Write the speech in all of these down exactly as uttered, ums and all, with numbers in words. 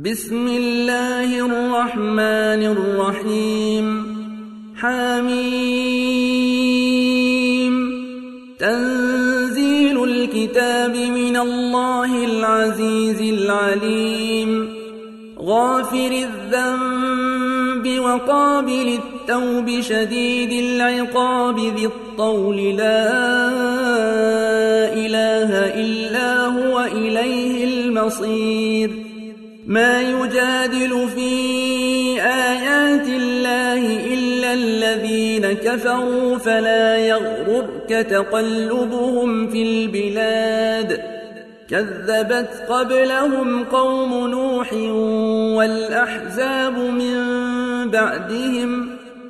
بسم الله الرحمن الرحيم حميم تنزيل الكتاب من الله العزيز العليم غافر الذنب وقابل التوب شديد العقاب ذي الطول لا إله إلا هو إليه المصير ما يجادل في آيات الله إلا الذين كفروا فلا يغررك تقلبهم في البلاد كذبت قبلهم قوم نوح والأحزاب من بعدهم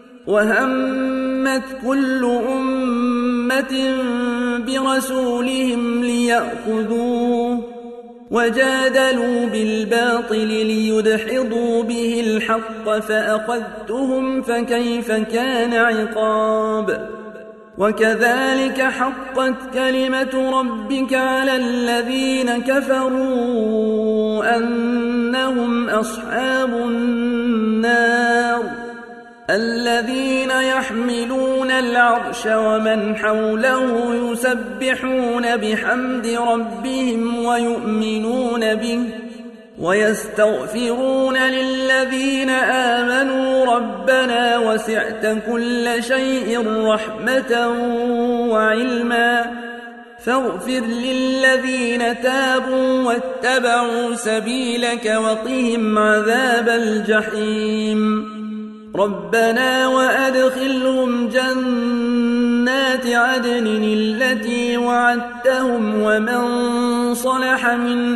وهمت كل أمة برسولهم ليأخذوه وجادلوا بالباطل ليدحضوا به الحق فأخذتهم فكيف كان عقاب وكذلك حقت كلمة ربك على الذين كفروا أنهم أصحاب النار الذين يحملون العرش ومن حوله يسبحون بحمد ربهم ويؤمنون به ويستغفرون للذين آمنوا ربنا وسعت كل شيء رحمة وعلما فاغفر للذين تابوا واتبعوا سبيلك وقهم عذاب الجحيم ربنا وأدخلهم جنات عدن التي وعدتهم ومن صلح من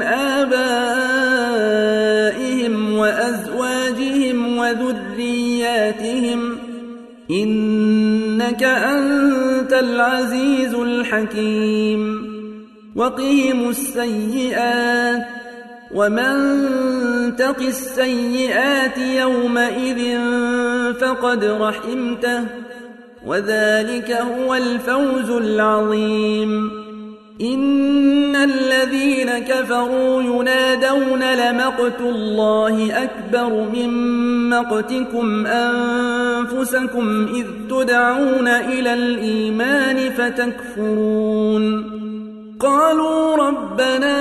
آبائهم وأزواجهم وذرياتهم إنك أنت العزيز الحكيم وقهم السيئات ومن تق السيئات يومئذ فقد رحمته وذلك هو الفوز العظيم إن الذين كفروا ينادون لمقت الله أكبر من مقتكم أنفسكم إذ تدعون إلى الإيمان فتكفرون قالوا ربنا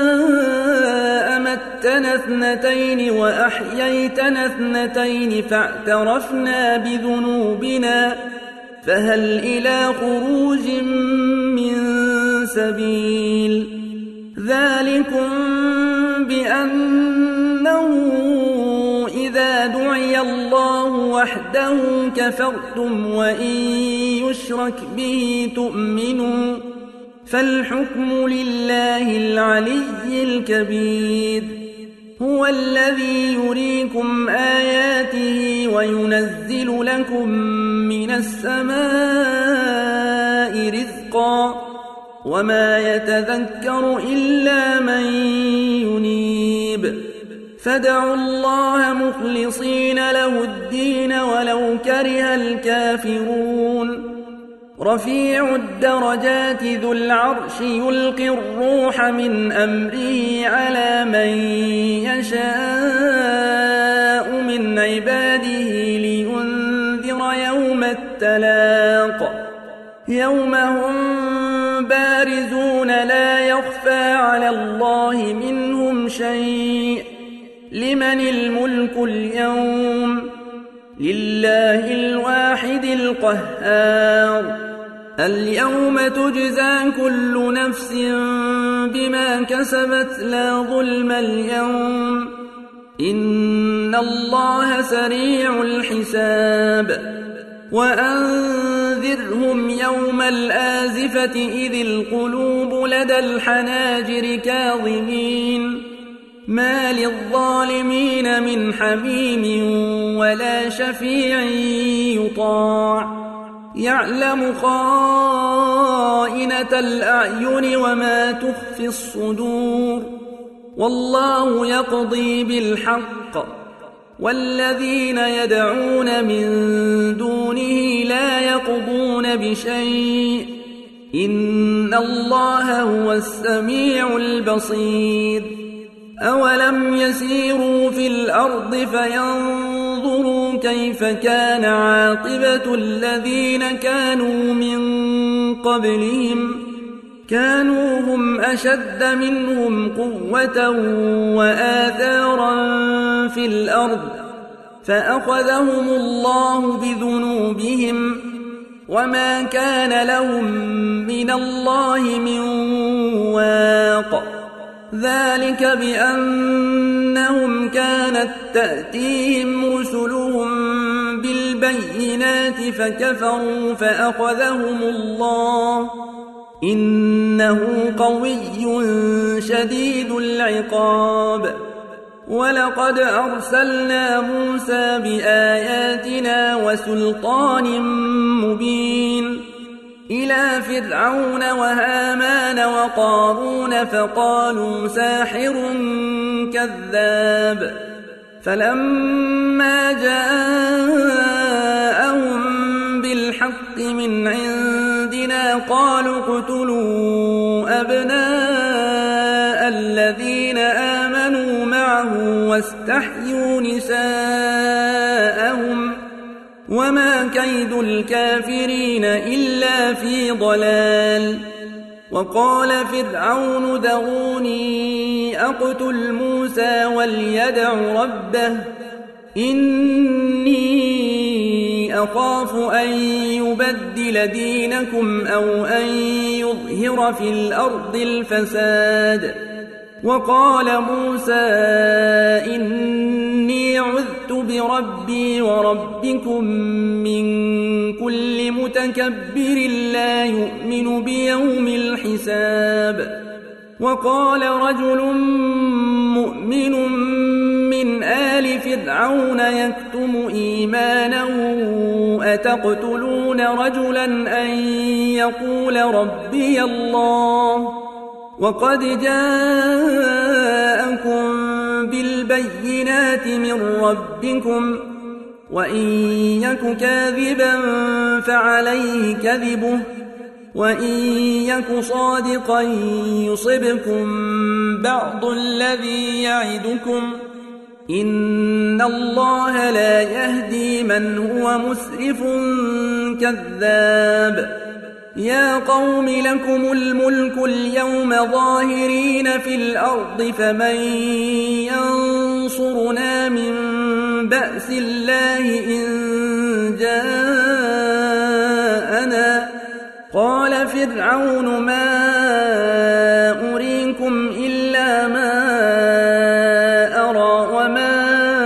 أمتنا اثنتين وأحييتنا اثنتين فاعترفنا بذنوبنا فهل إلى خروج من سبيل ذلكم بأنه إذا دعي الله وحده كفرتم وإن يشرك به تؤمنوا فالحكم لله العلي الكبير هو الذي يريكم آياته وينزل لكم من السماء رزقا وما يتذكر إلا من ينيب فادعوا الله مخلصين له الدين ولو كره الكافرون رفيع الدرجات ذو العرش يلقي الروح من أمره على من يشاء من عباده لينذر يوم التلاق يوم هم بارزون لا يخفى على الله منهم شيء لمن الملك اليوم لله الواحد القهار اليوم تجزى كل نفس بما كسبت لا ظلم اليوم إن الله سريع الحساب وأنذرهم يوم الآزفة إذ القلوب لدى الحناجر كاظمين ما للظالمين من حميم ولا شفيع يطاع يعلم خائنة الأعين وما تخفي الصدور والله يقضي بالحق والذين يدعون من دونه لا يقضون بشيء إن الله هو السميع البصير أولم يسيروا في الأرض فينظروا كيف كان عاقبة الذين كانوا من قبلهم كانوا هم أشد منهم قوة وآثارا في الأرض فأخذهم الله بذنوبهم وما كان لهم من الله من واق ذلك بأنهم كانت تأتيهم رسلهم بالبينات فكفروا فأخذهم الله إنه قوي شديد العقاب ولقد أرسلنا موسى بآياتنا وسلطان مبين إلى فرعون وهامان وقارون فقالوا ساحر كذاب فلما جاءهم بالحق من عندنا قالوا اقتلوا أبناء الذين آمنوا معه واستحيوا نساءهم وما كيد الكافرين إلا في ضلال وقال فرعون ذروني أقتل موسى وليدع ربه إني أخاف أن يبدل دينكم أو أن يظهر في الأرض الفساد وقال موسى إني عذت بربي وربكم من كل متكبر لا يؤمن بيوم الحساب وقال رجل مؤمن من آل فرعون يكتم إيمانه أتقتلون رجلا أن يقول ربي الله وقد جاءكم بالبينات من ربكم وإن يك كاذبا فعليه كذبه وإن يك صادقا يصبكم بعض الذي يعدكم إن الله لا يهدي من هو مسرف كذاب يا قوم لكم الملك اليوم ظاهرين في الأرض فمن ينصرنا من بأس الله إن جاءنا قال فرعون ما أريكم إلا ما أرى وما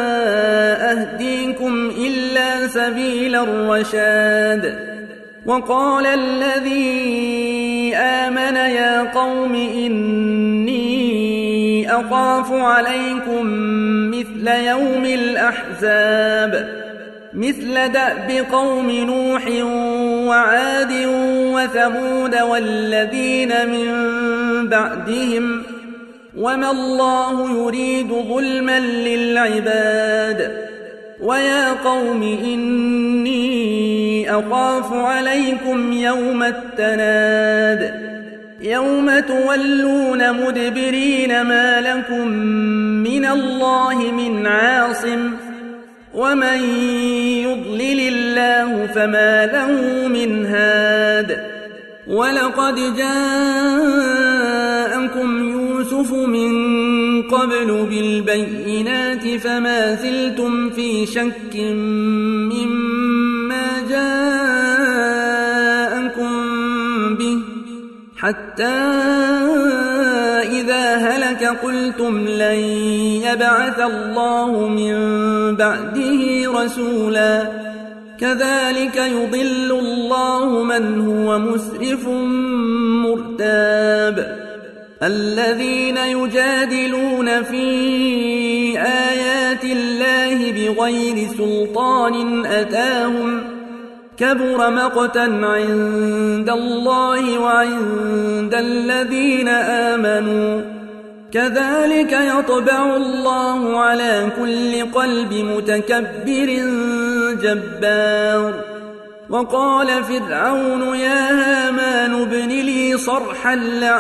أهديكم إلا سبيل الرشاد وقال الذي آمن يا قوم إني أخاف عليكم مثل يوم الأحزاب مثل دأب قوم نوح وعاد وثمود والذين من بعدهم وما الله يريد ظلما للعباد ويا قوم إني أخاف عليكم يوم التناد يوم تولون مدبرين ما لكم من الله من عاصم ومن يضلل الله فما له من هاد ولقد جاءكم يوسف من قبل بالبينات فما زلتم في شك مما جاءكم به حتى إذا هلك قلتم لن يبعث الله من بعده رسولا كذلك يضل الله من هو مسرف مرتاب الذين يجادلون في آيات الله بغير سلطان أتاهم كبر مقتا عند الله وعند الذين آمنوا كذلك يطبع الله على كل قلب متكبر جبار وقال فرعون يا هامان ابن لي صرحا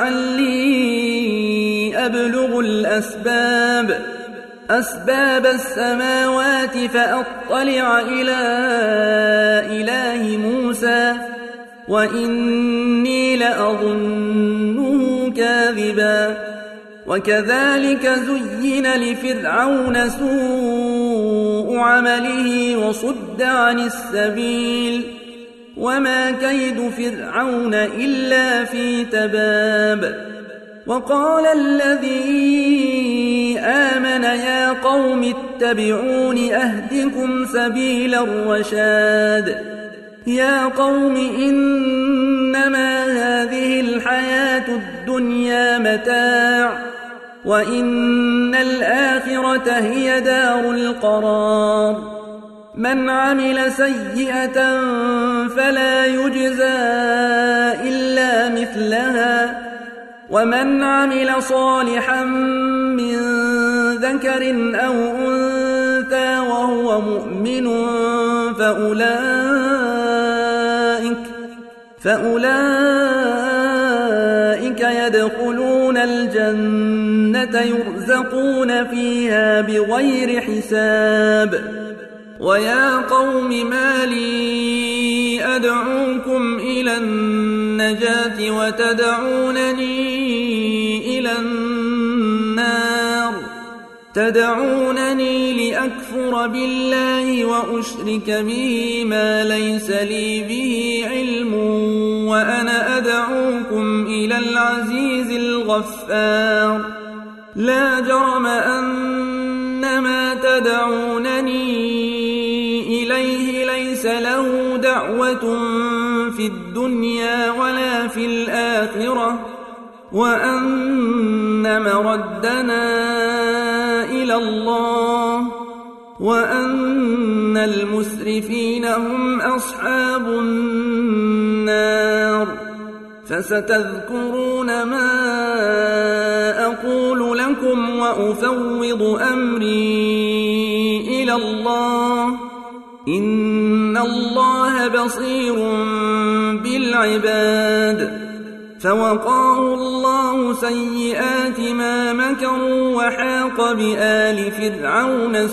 لعلي أبلغ الأسباب أسباب السماوات فأطلع إلى إله موسى وإني لأظنه كاذبا وكذلك زين لفرعون سوء عمله وصد عن السبيل وما كيد فرعون إلا في تباب وقال الذي آمن يا قوم اتبعون أهدكم سبيل الرشاد يا قوم إنما هذه الحياة الدنيا متاع وإن الآخرة هي دار القرار من عمل سيئة فلا يجزى إلا مثلها ومن عمل صالحا من ذكر أو أنثى وهو مؤمن فأولئك, فأولئك يدخلون الجنة يرزقون فيها بغير حساب ويا قوم ما لي أدعوكم إلى النجاة وتدعونني إلى النار تدعونني لأكفر بالله وأشرك به ما ليس لي به علم وأنا أدعوكم إلى العزيز الغفار لا جرم أن ما تدعونني إليه ليس له دعوة في الدنيا ولا في الآخرة وأن مردنا إلى الله وأن المسرفين هم أصحاب النار فستذكرون ما أقول لكم وأفوض أمري إلى الله إن الله بصير بالعباد فوقاه الله سيئات ما مكروا وحاق بآل فرعون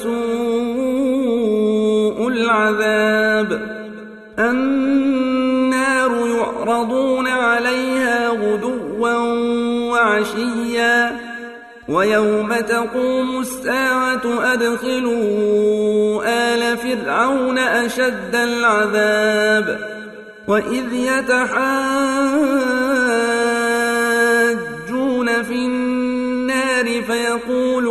سوء العذاب النار يعرضون عليها غدوا وعشيا ويوم تقوم الساعة أدخلوا آل فرعون أشد العذاب وإذ يتحاجون في النار فيقول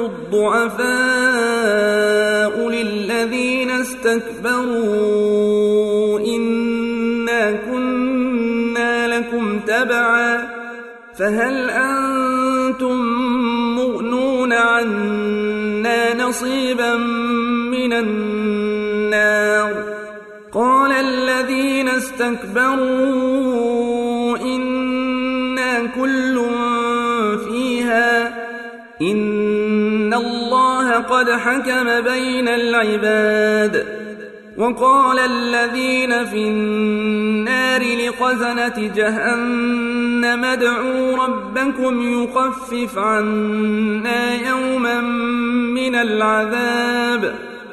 الضعفاء للذين استكبروا إنا كنا لكم تبعا فهل أنتم مغنون عنا نصيبا من النار قال الذين استكبروا إنا كل فيها إن الله قد حكم بين العباد وقال الذين في النار لخزنة جهنم ادعوا ربكم يخفف عنا يوما من العذاب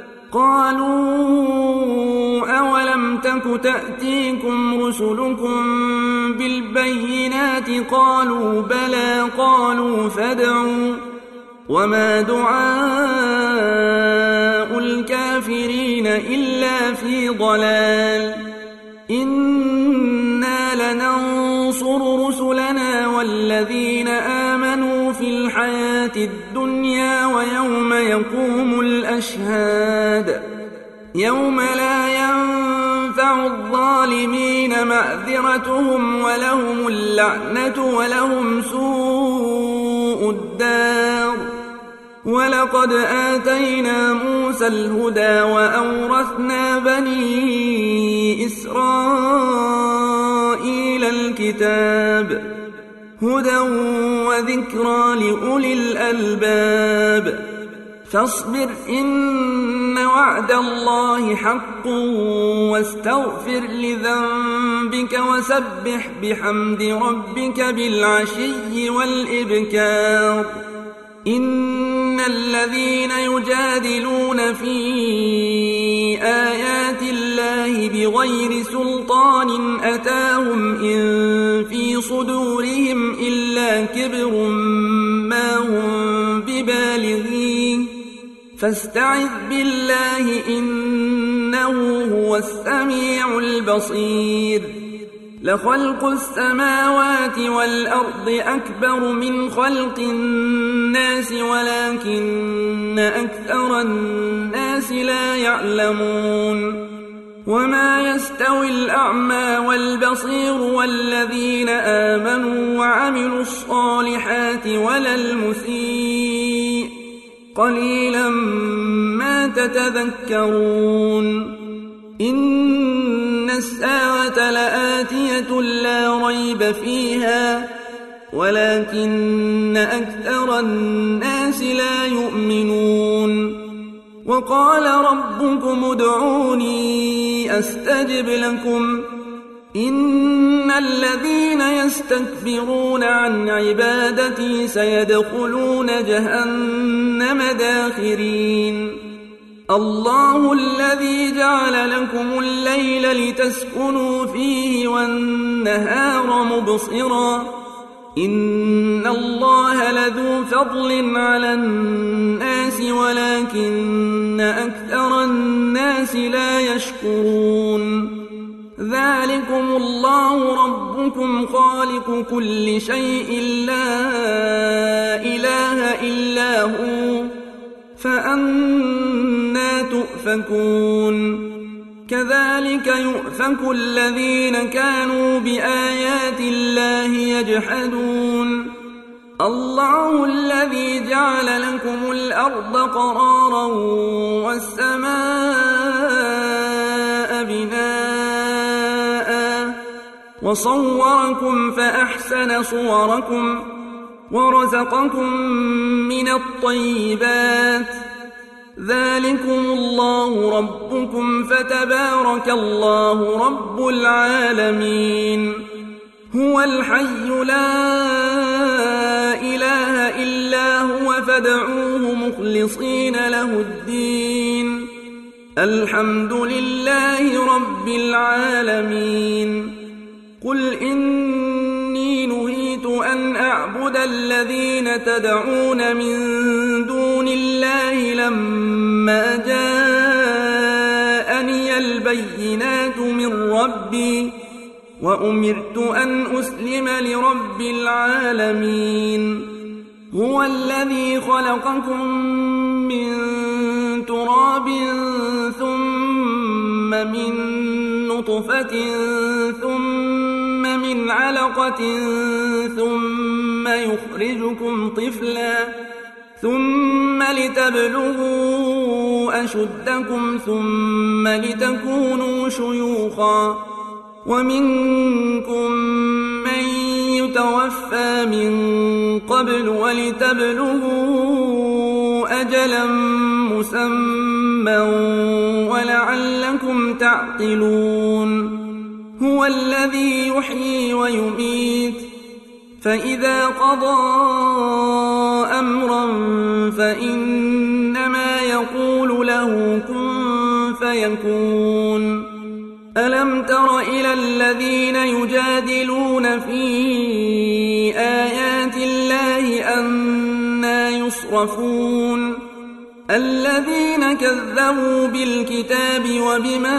قالوا أولم تك تأتيكم رسلكم بالبينات قالوا بلى قالوا فادعوا وما دعاء الكافرين إلا في ضلال إنا لننصر رسلنا والذين آمنوا في الحياة الدنيا ويوم يقوم الأشهاد يوم لا ينفع الظالمين معذرتهم ولهم اللعنة ولهم سوء الدار ولقد آتينا موسى الهدى وأورثنا بني إسرائيل الكتاب هدى وذكرى لأولي الألباب فاصبر إن وعد الله حق واستغفر لذنبك وسبح بحمد ربك بالعشي والإبكار إن الذين يجادلون في آيات الله بغير سلطان أتاهم إن في صدورهم إلا كبر ما هم ببالغيه فاستعذ بالله إنه هو السميع البصير لخلق السماوات والأرض أكبر من خلق الناس ولكن أكثر الناس لا يعلمون وما يستوي الأعمى والبصير والذين آمنوا وعملوا الصالحات ولا المسيء قليلا ما تتذكرون إن الساعة لآتية لا ريب فيها ولكن أكثر الناس لا يؤمنون وقال ربكم ادعوني أستجب لكم إن الذين يستكبرون عن عبادتي سيدخلون جهنم داخرين الله الذي جعل لكم الليل لتسكنوا فيه والنهار مبصرا إن الله لذو فضل على الناس ولكن أكثر الناس لا يشكرون ذلكم الله ربكم خالق كل شيء لا إله إلا هو فأنى تؤفكون كذلك يؤفك الذين كانوا بآيات الله يجحدون الله الذي جعل لكم الأرض قرارا والسماء بناء وصوركم فأحسن صوركم ورزقكم من الطيبات ذلكم الله ربكم فتبارك الله رب العالمين هو الحي لا إله إلا هو فادعوه مخلصين له الدين الحمد لله رب العالمين قل إني نهيت أن أعبد الذين تدعون من دون الله لما جاءني البينات من ربي وأمرت أن أسلم لرب العالمين هو الذي خلقكم من تراب ثم من نطفة ثم من علقة ثم يخرجكم طفلا ثم لتبلغوا أشدكم ثم لتكونوا شيوخا ومنكم من يتوفى من قبل ولتبلغوا أجلا مسمى ولعلكم تعقلون هو الذي يحيي ويميت فإذا قضى أمرا فإنما يقول له كن فيكون ألم تر إلى الذين يجادلون في آيات الله أنى يصرفون الذين كذبوا بالكتاب وبما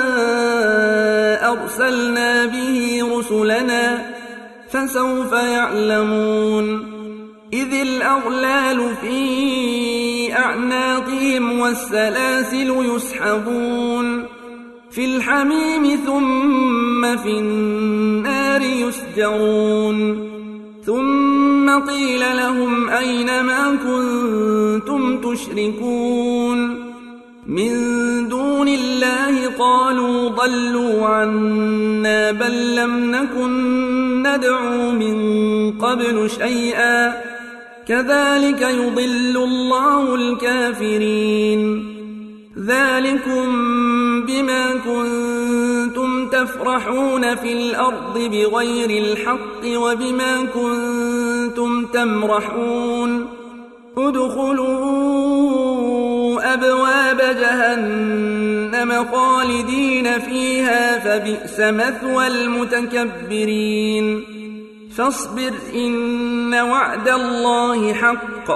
أرسلنا به رسلنا فسوف يعلمون إذ الأغلال في أعناقهم والسلاسل يسحبون في الحميم ثم في النار يسجرون ثم قيل لهم أين ما كنتم تشركون من دون الله قالوا ضلوا عنا بل لم نكن ندعو من قبل شيئا كذلك يضل الله الكافرين ذلكم بما كنتم تفرحون في الأرض بغير الحق وبما كنتم تمرحون ادخلوا أبواب جهنم خالدين فيها فبئس مثوى المتكبرين فاصبر إن وعد الله حق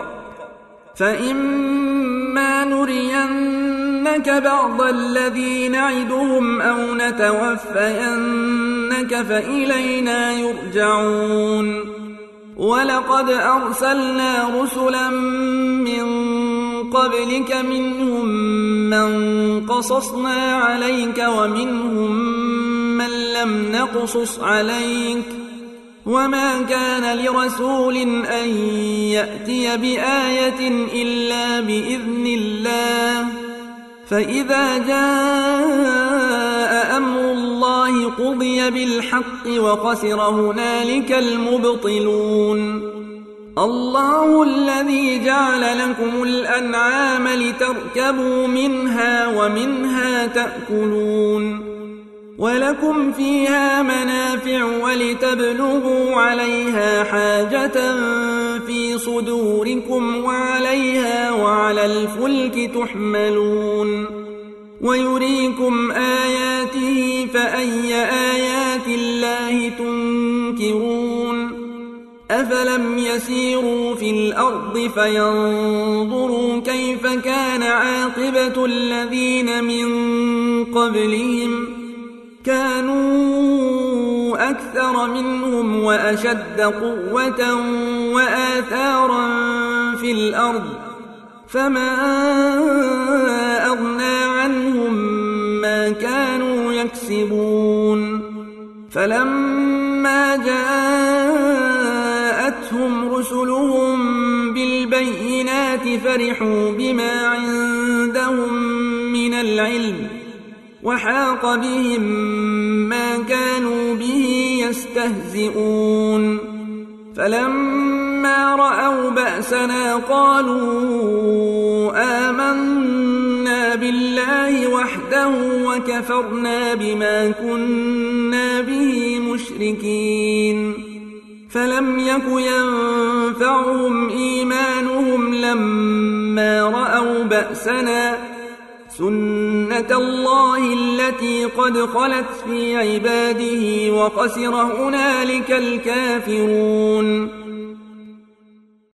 فإما نرينك بعض الذي نعدهم أو نتوفينك فإلينا يرجعون ولقد أرسلنا رسلا من قبلك منهم من قصصنا عليك ومنهم من لم نقصص عليك وما كان لرسول أن يأتي بآية إلا بإذن الله فإذا جاء أمر الله قضي بالحق وخسر هنالك المبطلون الله الذي جعل لكم الأنعام لتركبوا منها ومنها تأكلون ولكم فيها منافع ولتبلغوا عليها حاجة في صدوركم وعليها وعلى الفلك تحملون ويريكم آياته فأي آيات الله تنكرون أفلم يسيروا في الأرض فينظروا كيف كان عاقبة الذين من قبلهم كانوا أكثر منهم وأشد قوة وآثارا في الأرض فما أغنى عنهم ما كانوا يكسبون فلما جاءتهم رسلهم بالبينات فرحوا بما عندهم من العلم وحاق بهم ما كانوا به يستهزئون فلما رأوا بأسنا قالوا آمنا بالله وحده وكفرنا بما كنا به مشركين فلم يك ينفعهم إيمانهم لما رأوا بأسنا سنة الله التي قد خلت في عباده وخسر هنالك الكافرون